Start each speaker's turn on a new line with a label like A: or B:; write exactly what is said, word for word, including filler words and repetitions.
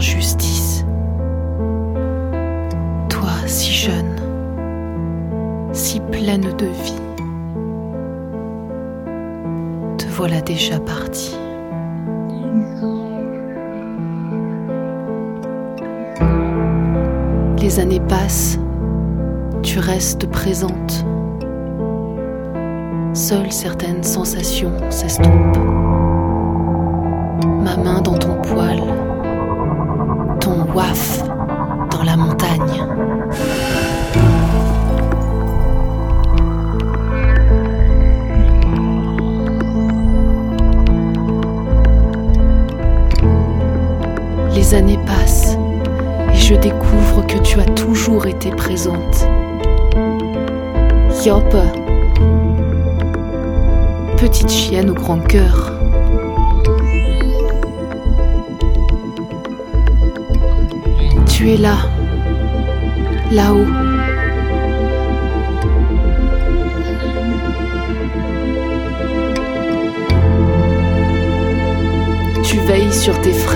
A: injustice. Toi, si jeune, si pleine de vie, te voilà déjà partie. Les années passent, tu restes présente. Seules certaines sensations s'estompent. Ma main dans ton poil, ton waf dans la montagne. Les années passent et je découvre que tu as toujours été présente. Yoppe, petite chienne au grand cœur. Tu es là, là-haut. Tu veilles sur tes frères.